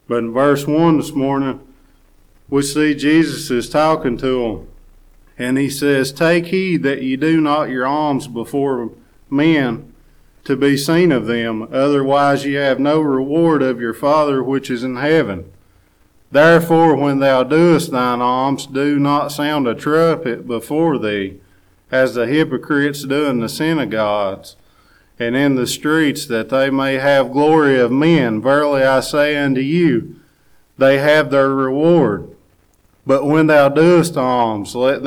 But in verse 1 this morning, we see Jesus is talking to them. And he says, "Take heed that ye do not your alms before men to be seen of them. Otherwise ye have no reward of your Father which is in heaven. Therefore when thou doest thine alms, do not sound a trumpet before thee, as the hypocrites do in the synagogues and in the streets, that they may have glory of men. Verily I say unto you, they have their reward. But when thou doest alms, let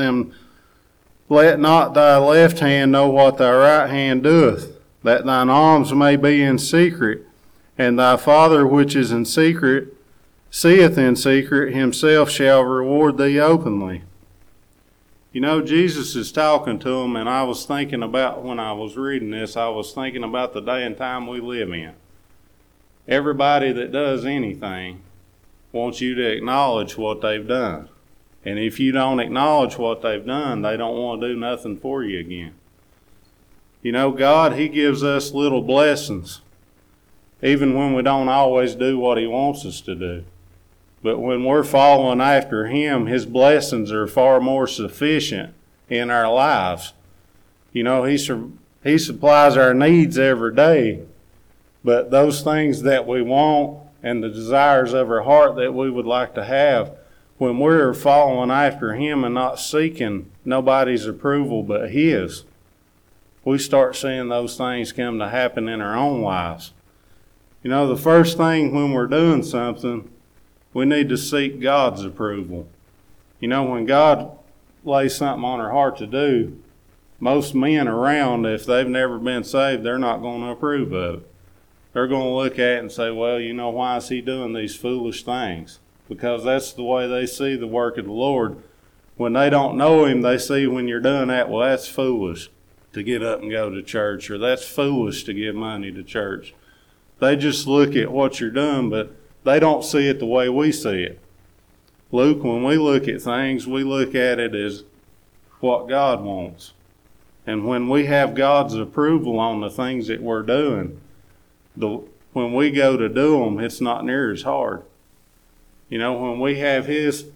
not thy left hand know what thy right hand doeth, that thine alms may be in secret, and thy Father which is in secret seeth in secret, himself shall reward thee openly." You know, Jesus is talking to them, and I was thinking about, when I was reading this, I was thinking about the day and time we live in. Everybody that does anything wants you to acknowledge what they've done. And if you don't acknowledge what they've done, they don't want to do nothing for you again. You know, God, He gives us little blessings, even when we don't always do what He wants us to do. But when we're following after Him, His blessings are far more sufficient in our lives. You know, He supplies our needs every day. But those things that we want and the desires of our heart that we would like to have, when we're following after Him and not seeking nobody's approval but His, we start seeing those things come to happen in our own lives. You know, the first thing when we're doing something, we need to seek God's approval. You know, when God lays something on our heart to do, most men around, if they've never been saved, they're not going to approve of it. They're going to look at it and say, well, you know, why is he doing these foolish things? Because that's the way they see the work of the Lord. When they don't know Him, they see when you're doing that, well, that's foolish to get up and go to church, or that's foolish to give money to church. They just look at what you're doing, but they don't see it the way we see it. Luke, when we look at things, we look at it as what God wants. And when we have God's approval on the things that we're doing, when we go to do them, it's not near as hard. You know, when we have the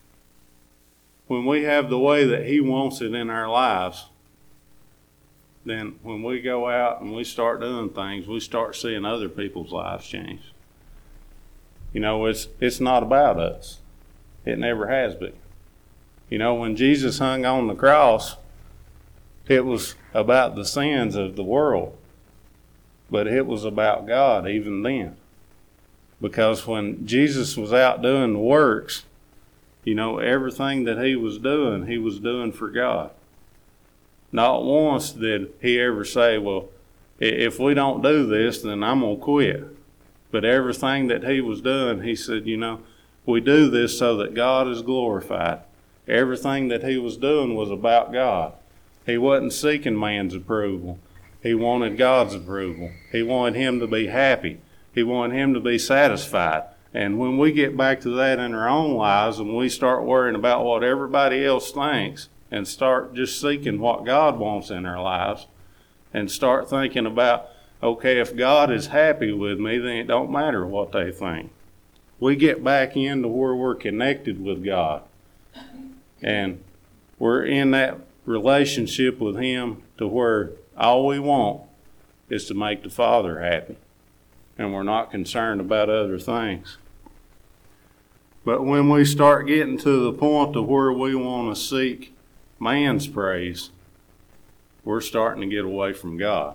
way that He wants it in our lives, then when we go out and we start doing things, we start seeing other people's lives change. You know, it's not about us. It never has been. You know, when Jesus hung on the cross, it was about the sins of the world. But it was about God even then. Because when Jesus was out doing the works, you know, everything that He was doing for God. Not once did He ever say, well, if we don't do this, then I'm going to quit. But everything that He was doing, He said, you know, we do this so that God is glorified. Everything that He was doing was about God. He wasn't seeking man's approval. He wanted God's approval. He wanted Him to be happy. He wanted Him to be satisfied. And when we get back to that in our own lives and we start worrying about what everybody else thinks and start just seeking what God wants in our lives and start thinking about, okay, if God is happy with me, then it don't matter what they think. We get back into where we're connected with God. And we're in that relationship with Him to where all we want is to make the Father happy. And we're not concerned about other things. But when we start getting to the point to where we want to seek man's praise, we're starting to get away from God.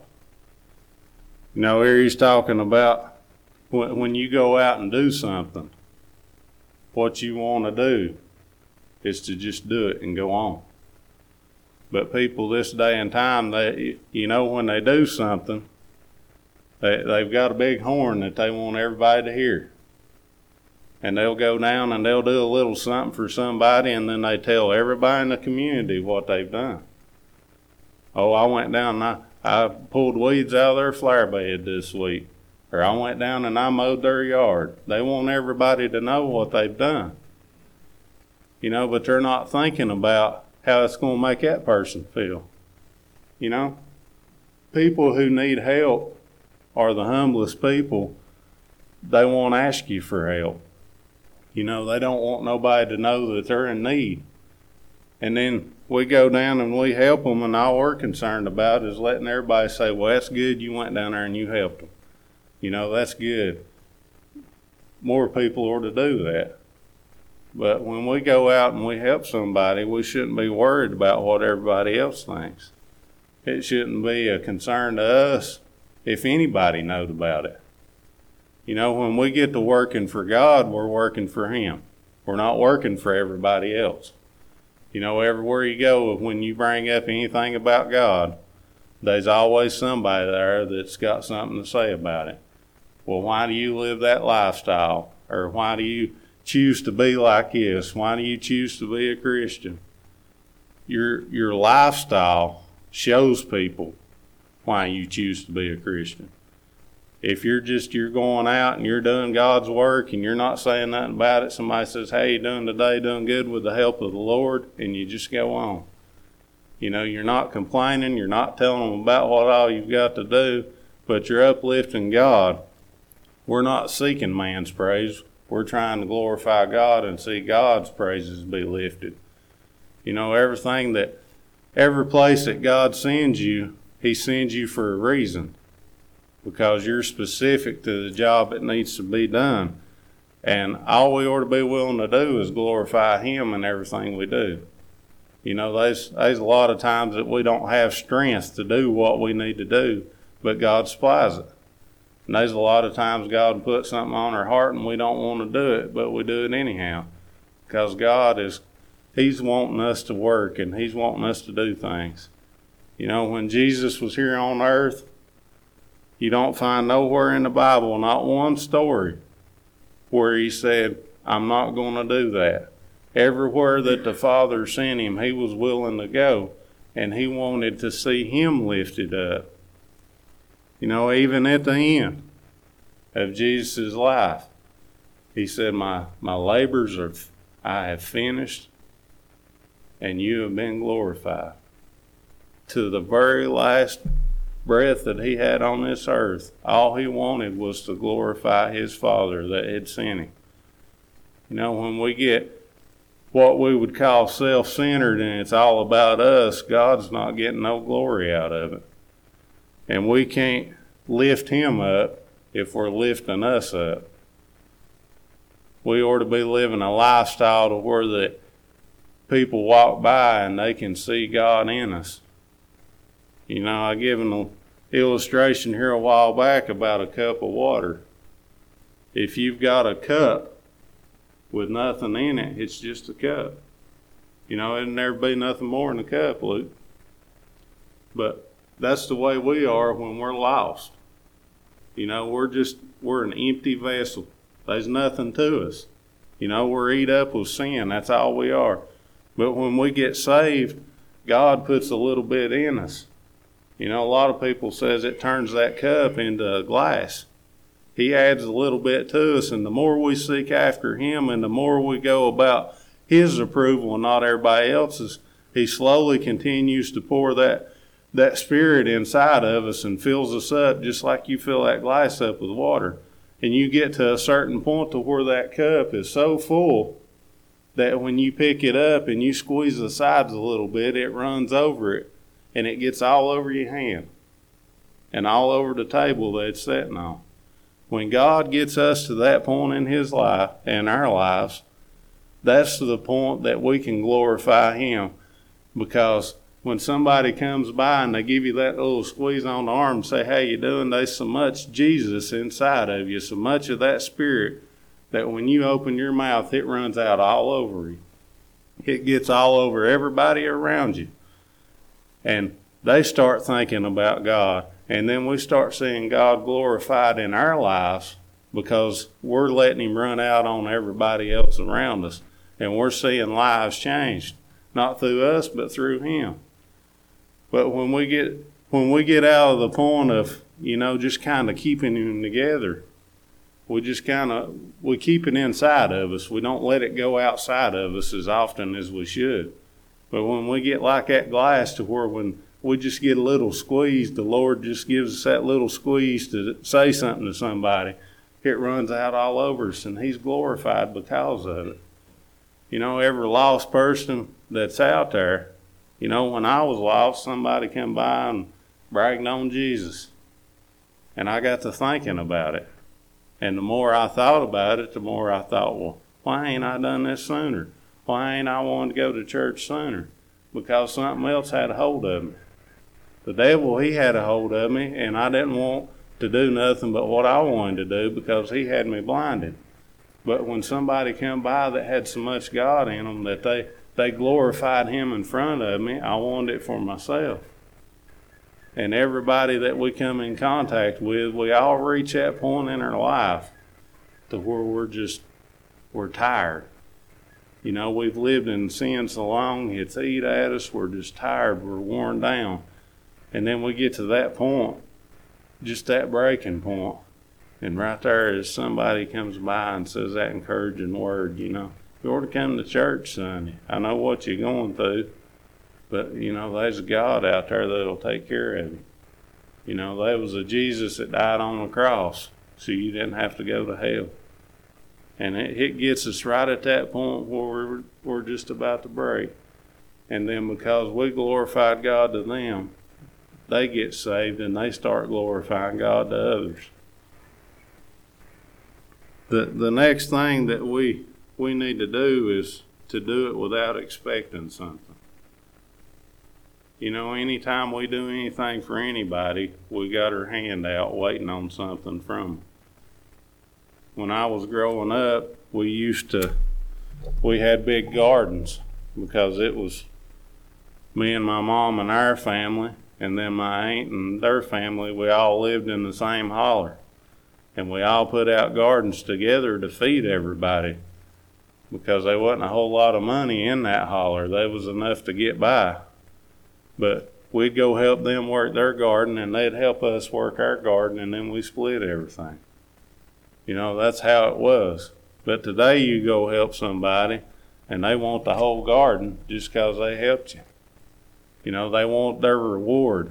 You know, here He's talking about when you go out and do something, what you want to do is to just do it and go on. But people this day and time, you know, when they do something, they've got a big horn that they want everybody to hear. And they'll go down and they'll do a little something for somebody, and then they tell everybody in the community what they've done. Oh, I went down and I pulled weeds out of their flower bed this week. Or I went down and I mowed their yard. They want everybody to know what they've done. You know, but they're not thinking about how it's going to make that person feel. You know, people who need help are the humblest people they won't ask you for help. You know, they don't want nobody to know that they're in need. And then we go down and we help them, and all we're concerned about is letting everybody say, well, that's good, you went down there and you helped them. You know, that's good. More people ought to do that. But when we go out and we help somebody, we shouldn't be worried about what everybody else thinks. It shouldn't be a concern to us if anybody knows about it. You know, when we get to working for God, we're working for Him. We're not working for everybody else. You know, everywhere you go, when you bring up anything about God, there's always somebody there that's got something to say about it. Well, why do you live that lifestyle? Or why do you choose to be like this? Why do you choose to be a Christian? Your lifestyle shows people why you choose to be a Christian. If you're going out and you're doing God's work and you're not saying nothing about it, somebody says, hey, you doing today, doing good with the help of the Lord, and you just go on. You know, you're not complaining, you're not telling them about what all you've got to do, but you're uplifting God. We're not seeking man's praise. We're trying to glorify God and see God's praises be lifted. You know, every place that God sends you, He sends you for a reason, because you're specific to the job that needs to be done. And all we ought to be willing to do is glorify Him in everything we do. You know, there's a lot of times that we don't have strength to do what we need to do, but God supplies it. And there's a lot of times God puts something on our heart and we don't want to do it, but we do it anyhow. Because God He's wanting us to work and He's wanting us to do things. You know, when Jesus was here on earth, you don't find nowhere in the Bible, not one story, where He said, I'm not going to do that. Everywhere that the Father sent Him, He was willing to go, and He wanted to see Him lifted up. You know, even at the end of Jesus' life, He said, my labors I have finished, and you have been glorified. To the very last breath that He had on this earth, all He wanted was to glorify His Father that had sent Him. You know, when we get what we would call self-centered and it's all about us, God's not getting no glory out of it. And we can't lift Him up if we're lifting us up. We ought to be living a lifestyle to where that people walk by and they can see God in us. You know, I gave an illustration here a while back about a cup of water. If you've got a cup with nothing in it, it's just a cup. You know, it'll never be nothing more than a cup, Luke. But that's the way we are when we're lost. You know, we're an empty vessel. There's nothing to us. You know, we're eat up with sin. That's all we are. But when we get saved, God puts a little bit in us. You know, a lot of people says it turns that cup into a glass. He adds a little bit to us, and the more we seek after Him and the more we go about His approval and not everybody else's, He slowly continues to pour that Spirit inside of us and fills us up just like you fill that glass up with water. And you get to a certain point to where that cup is so full that when you pick it up and you squeeze the sides a little bit, it runs over it and it gets all over your hand and all over the table that it's sitting on. When God gets us to that point in His life and our lives, that's the point that we can glorify Him. Because when somebody comes by and they give you that little squeeze on the arm and say, how you doing? There's so much Jesus inside of you, so much of that Spirit that when you open your mouth, it runs out all over you. It gets all over everybody around you. And they start thinking about God. And then we start seeing God glorified in our lives because we're letting Him run out on everybody else around us. And we're seeing lives changed, not through us, but through Him. But when we get out of the point of, you know, just kind of keeping Him together, we keep it inside of us. We don't let it go outside of us as often as we should. But when we get like that glass to where when we just get a little squeeze, the Lord just gives us that little squeeze to say something to somebody. it runs out all over us, and he's glorified because of it. You know, every lost person that's out there, you know, when I was lost, somebody came by and bragged on Jesus. And I got to thinking about it. And the more I thought about it, the more I thought, well, why ain't I done this sooner? Why ain't I wanted to go to church sooner? Because something else had a hold of me. The devil, he had a hold of me, and I didn't want to do nothing but what I wanted to do because he had me blinded. But when somebody came by that had so much God in them that they glorified him in front of me, I wanted it for myself. And everybody that we come in contact with, we all reach that point in our life to where we're tired. You know, we've lived in sin so long, it's eat at us, we're just tired, we're worn down. And then we get to that point, just that breaking point. And right there is somebody comes by and says that encouraging word, you know. You ought to come to church Sunday. I know what you're going through, but, you know, there's a God out there that'll take care of you. You know, there was a Jesus that died on the cross, so you didn't have to go to hell. And it gets us right at that point where we're just about to break. And then because we glorified God to them, they get saved and they start glorifying God to others. The next thing that we need to do is to do it without expecting something. You know, anytime we do anything for anybody, we got our hand out waiting on something from them. When I was growing up, we had big gardens because it was me and my mom and our family, and then my aunt and their family. We all lived in the same holler. And we all put out gardens together to feed everybody because there wasn't a whole lot of money in that holler. There was enough to get by. But we'd go help them work their garden, and they'd help us work our garden, and then we split everything. You know, that's how it was. But today you go help somebody, and they want the whole garden just because they helped you. You know, they want their reward.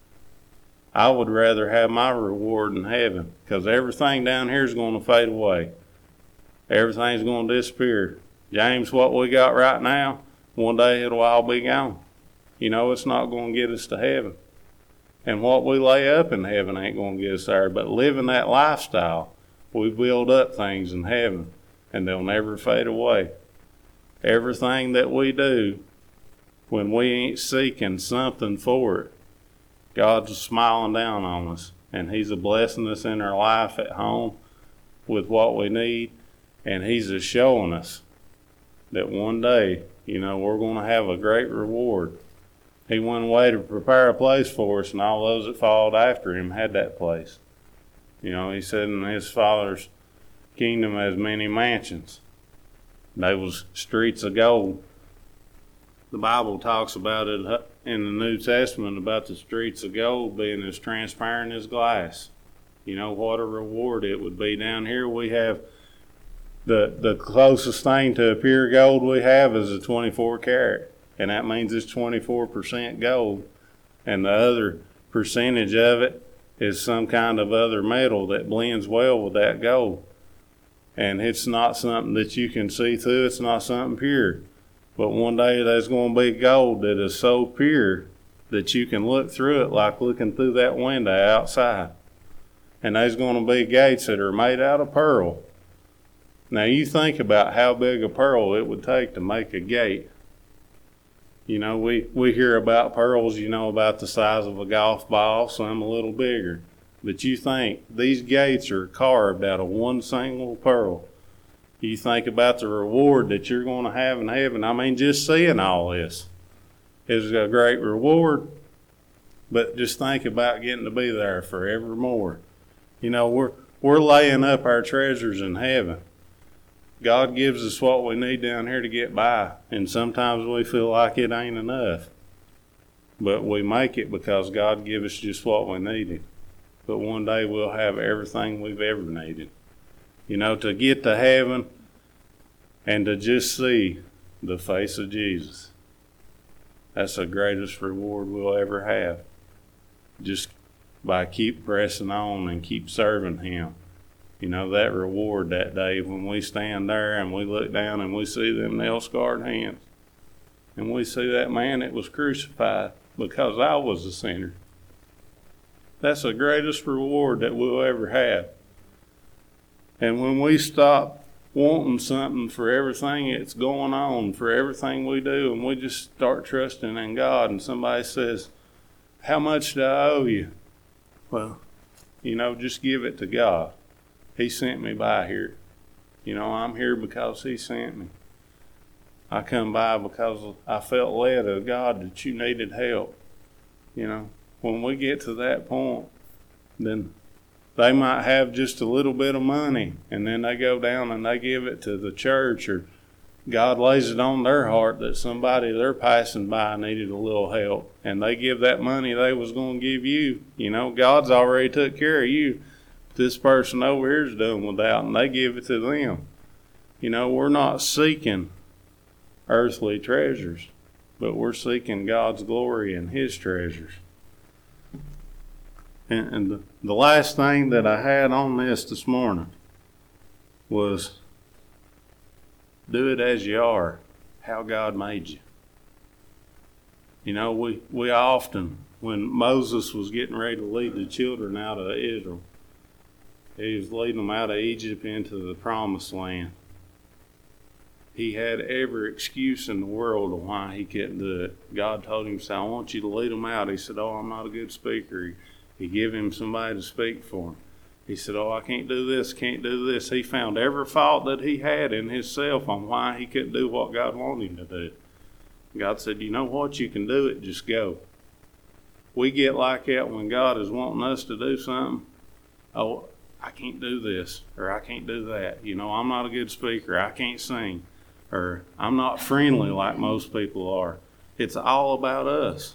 I would rather have my reward in heaven because everything down here is going to fade away. Everything's going to disappear. James, what we got right now, one day it'll all be gone. You know, it's not going to get us to heaven. And what we lay up in heaven ain't going to get us there. But living that lifestyle, we build up things in heaven, and they'll never fade away. Everything that we do, when we ain't seeking something for it, God's smiling down on us, and he's a blessing us in our life at home with what we need, and he's just showing us that one day, you know, we're going to have a great reward. He went away to prepare a place for us, and all those that followed after him had that place. You know, he said in his Father's kingdom has many mansions. They was streets of gold. The Bible talks about it in the New Testament about the streets of gold being as transparent as glass. You know, what a reward it would be. Down here we have the closest thing to a pure gold we have is a 24 karat. And that means it's 24% gold. And the other percentage of it is some kind of other metal that blends well with that gold. And it's not something that you can see through. It's not something pure. But one day there's going to be gold that is so pure that you can look through it like looking through that window outside. And there's going to be gates that are made out of pearl. Now you think about how big a pearl it would take to make a gate. You know, we hear about pearls, you know, about the size of a golf ball, some a little bigger. But you think these gates are carved out of one single pearl. You think about the reward that you're going to have in heaven. I mean, just seeing all this is a great reward. But just think about getting to be there forevermore. You know, we're laying up our treasures in heaven. God gives us what we need down here to get by. And sometimes we feel like it ain't enough. But we make it because God gives us just what we needed. But one day we'll have everything we've ever needed. You know, to get to heaven and to just see the face of Jesus. That's the greatest reward we'll ever have. Just by keep pressing on and keep serving him. You know, that reward that day when we stand there and we look down and we see them nail-scarred hands. And we see that man that was crucified because I was a sinner. That's the greatest reward that we'll ever have. And when we stop wanting something for everything that's going on, for everything we do, and we just start trusting in God, and somebody says, how much do I owe you? Well, you know, just give it to God. He sent me by here. You know, I'm here because He sent me. I come by because I felt led of God that you needed help. You know, when we get to that point, then they might have just a little bit of money, and then they go down and they give it to the church, or God lays it on their heart that somebody they're passing by needed a little help, and they give that money they was going to give you. You know, God's already took care of you. This person over here is doing without, and they give it to them. You know, we're not seeking earthly treasures, but we're seeking God's glory and His treasures. And the last thing that I had on this morning was do it as you are, how God made you. You know, we often, when Moses was getting ready to lead the children out of Israel, he was leading them out of Egypt into the promised land. He had every excuse in the world of why he couldn't do it. God told him, I want you to lead them out. He said, I'm not a good speaker. He gave him somebody to speak for him. He said, I can't do this, can't do this. He found every fault that he had in himself on why he couldn't do what God wanted him to do. God said, you know what, you can do it, just go. We get like that when God is wanting us to do something. I can't do this, or I can't do that. You know, I'm not a good speaker, I can't sing, or I'm not friendly like most people are. It's all about us.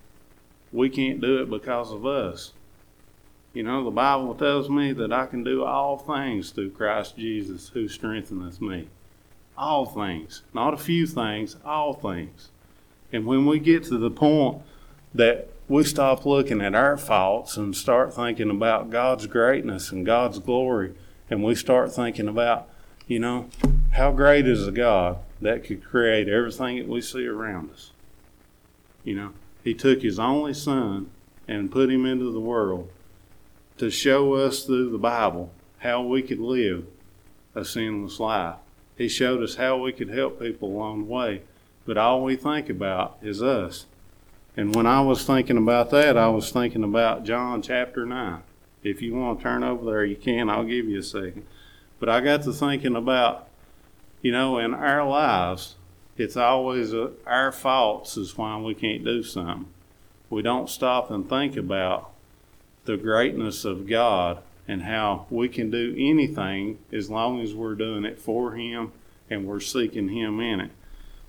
We can't do it because of us. You know, the Bible tells me that I can do all things through Christ Jesus who strengtheneth me. All things. Not a few things, all things. And when we get to the point that we stop looking at our faults and start thinking about God's greatness and God's glory, and we start thinking about, you know, how great is a God that could create everything that we see around us. You know, He took His only Son and put Him into the world to show us through the Bible how we could live a sinless life. He showed us how we could help people along the way, but all we think about is us. And when I was thinking about that, I was thinking about John chapter 9. If you want to turn over there, you can. I'll give you a second. But I got to thinking about, you know, in our lives, it's always our faults is why we can't do something. We don't stop and think about the greatness of God and how we can do anything as long as we're doing it for Him and we're seeking Him in it.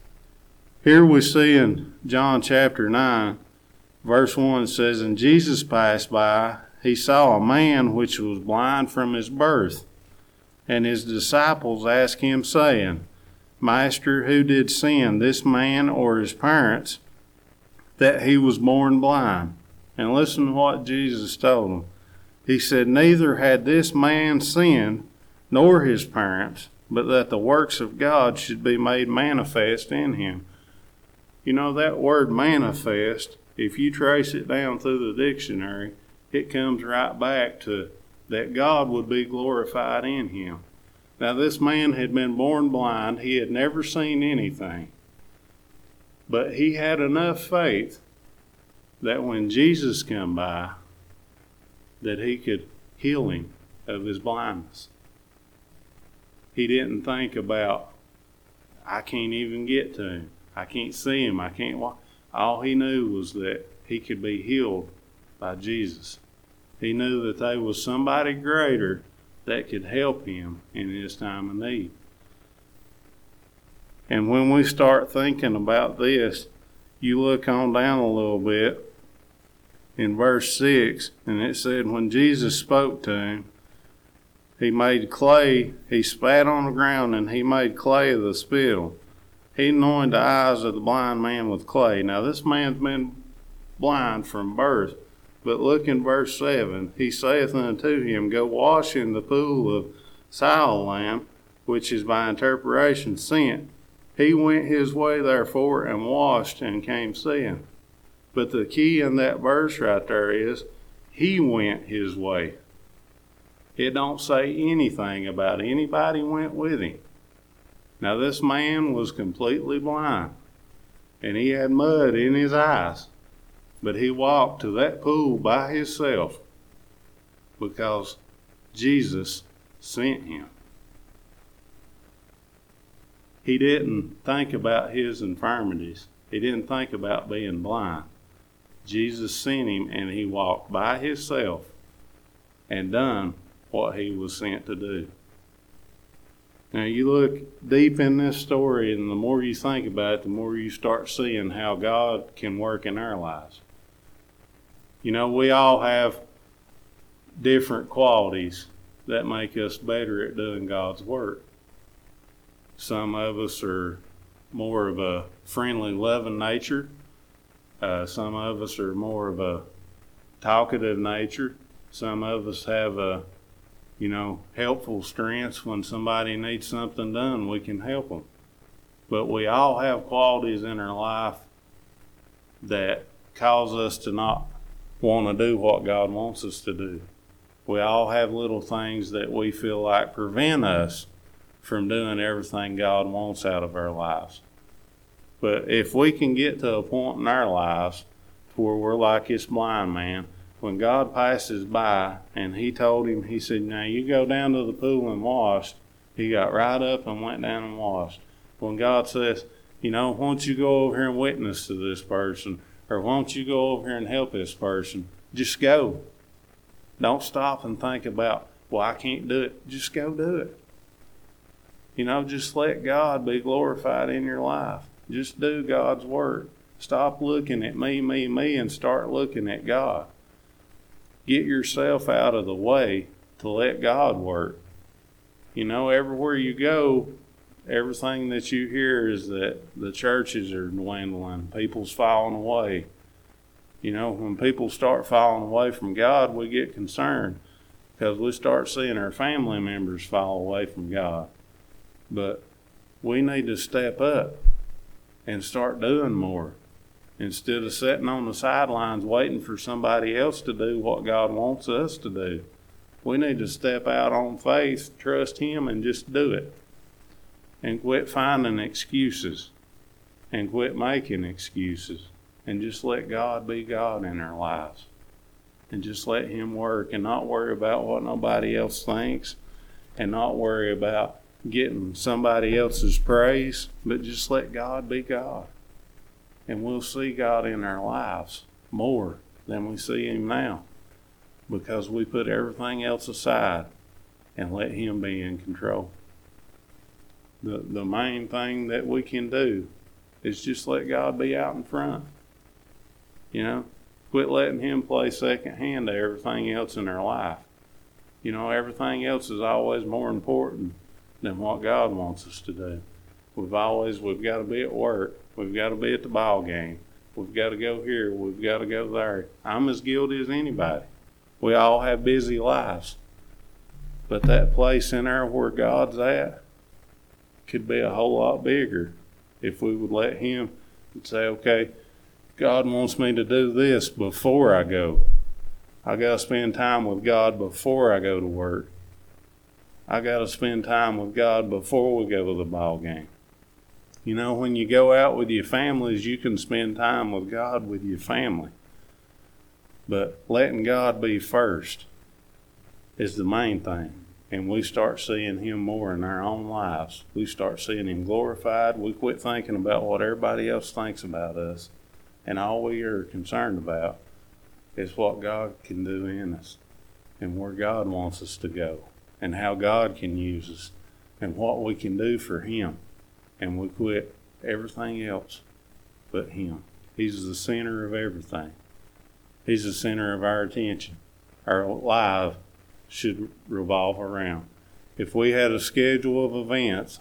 Here we see in John chapter 9, verse 1 says, And Jesus passed by, He saw a man which was blind from his birth. And His disciples asked Him, saying, Master, who did sin, this man or his parents, that he was born blind? And listen to what Jesus told them. He said, Neither had this man sinned, nor his parents, but that the works of God should be made manifest in him. You know, that word manifest, if you trace it down through the dictionary, it comes right back to that God would be glorified in him. Now, this man had been born blind. He had never seen anything. But he had enough faith that when Jesus came by, that He could heal him of his blindness. He didn't think about, I can't even get to him. I can't see him. I can't walk. All he knew was that he could be healed by Jesus. He knew that there was somebody greater that could help him in his time of need. And when we start thinking about this, you look on down a little bit in verse 6, and it said, when Jesus spoke to him, He made clay, He spat on the ground, and He made clay of the spittle. He anointed the eyes of the blind man with clay. Now, this man's been blind from birth, But look in verse 7. He saith unto him, Go wash in the pool of Siloam, which is by interpretation sent. He went his way therefore and washed and came seeing. But the key in that verse right there is, he went his way. It don't say anything about anybody went with him. Now this man was completely blind, and he had mud in his eyes, but he walked to that pool by himself because Jesus sent him. He didn't think about his infirmities. He didn't think about being blind. Jesus sent him, and he walked by himself and done what he was sent to do. Now you look deep in this story, and the more you think about it, the more you start seeing how God can work in our lives. You know, we all have different qualities that make us better at doing God's work. Some of us are more of a friendly, loving nature. Some of us are more of a talkative nature. Some of us have a helpful strengths. When somebody needs something done, we can help them. But we all have qualities in our life that cause us to not want to do what God wants us to do. We all have little things that we feel like prevent us from doing everything God wants out of our lives. But if we can get to a point in our lives to where we're like this blind man, when God passes by and he told him, he said, now you go down to the pool and wash, he got right up and went down and washed. When God says, why don't you go over here and witness to this person, or why don't you go over here and help this person, just go. Don't stop and think about, well, I can't do it. Just go do it. Just let God be glorified in your life. Just do God's work. Stop looking at me, and start looking at God. Get yourself out of the way to let God work. Everywhere you go, everything that you hear is that the churches are dwindling. People's falling away. When people start falling away from God, we get concerned because we start seeing our family members fall away from God. But we need to step up and start doing more. Instead of sitting on the sidelines waiting for somebody else to do what God wants us to do. We need to step out on faith, trust Him, and just do it. And quit finding excuses. And quit making excuses. And just let God be God in our lives. And just let Him work and not worry about what nobody else thinks. And not worry about getting somebody else's praise. But just let God be God. And we'll see God in our lives more than we see Him now. Because we put everything else aside and let Him be in control. The main thing that we can do is just let God be out in front. Quit letting Him play second hand to everything else in our life. Everything else is always more important than what God wants us to do. We've got to be at work. We've got to be at the ball game. We've got to go here. We've got to go there. I'm as guilty as anybody. We all have busy lives. But that place in there where God's at could be a whole lot bigger if we would let Him say, okay, God wants me to do this before I go. I got to spend time with God before I go to work. I got to spend time with God before we go to the ball game. When you go out with your families, you can spend time with God with your family. But letting God be first is the main thing. And we start seeing Him more in our own lives. We start seeing Him glorified. We quit thinking about what everybody else thinks about us. And all we are concerned about is what God can do in us. And where God wants us to go. And how God can use us. And what we can do for Him. And we quit everything else but Him. He's the center of everything. He's the center of our attention. Our life should revolve around. If we had a schedule of events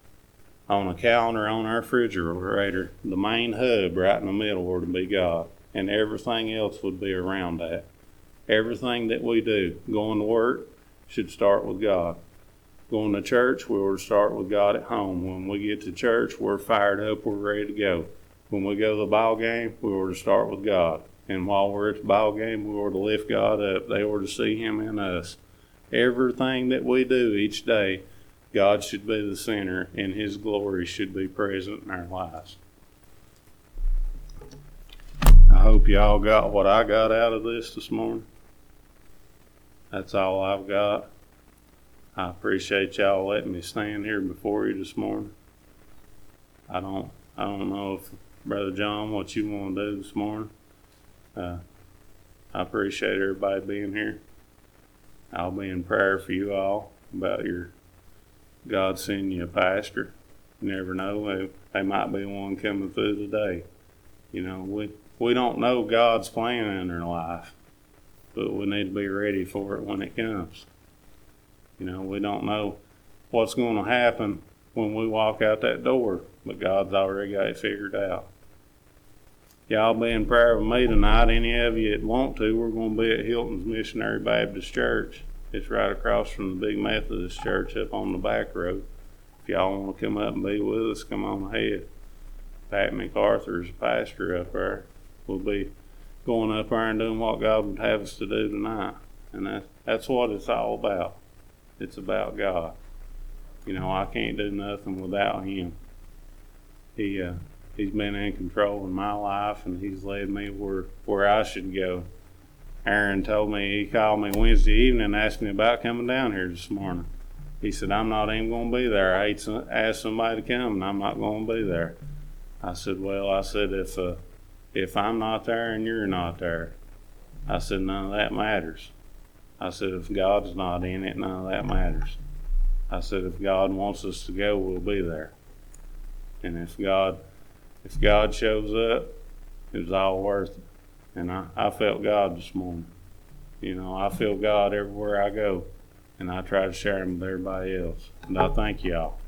on a calendar on our refrigerator, the main hub right in the middle were to be God. and everything else would be around that. Everything that we do, going to work, should start with God. Going to church, we ought to start with God at home. When we get to church, we're fired up, we're ready to go. When we go to the ball game, we ought to start with God. And while we're at the ball game, we ought to lift God up. They ought to see Him in us. Everything that we do each day, God should be the center, and His glory should be present in our lives. I hope y'all got what I got out of this morning. That's all I've got. I appreciate y'all letting me stand here before you this morning. I don't know if Brother John, what you want to do this morning. I appreciate everybody being here. I'll be in prayer for you all about your God sending you a pastor. You never know, they might be one coming through today. You know, we don't know God's plan in their life, but we need to be ready for it when it comes. You know, we don't know what's going to happen when we walk out that door, but God's already got it figured out. Y'all be in prayer with me tonight. Any of you that want to, we're going to be at Hilton's Missionary Baptist Church. It's right across from the big Methodist church up on the back road. If y'all want to come up and be with us, come on ahead. Pat MacArthur is a pastor up there. We'll be going up there and doing what God would have us to do tonight. And that's what it's all about. It's about God. You know, I can't do nothing without Him. He's been in control in my life, and He's led me where I should go. Aaron told me, he called me Wednesday evening and asked me about coming down here this morning. He said, I'm not even going to be there. I hate to ask somebody to come, and I'm not going to be there. I said, if I'm not there and you're not there, I said, none of that matters. I said, if God's not in it, none of that matters. I said, if God wants us to go, we'll be there. And if God shows up, it was all worth it. And I felt God this morning. You know, I feel God everywhere I go, and I try to share Him with everybody else. And I thank y'all.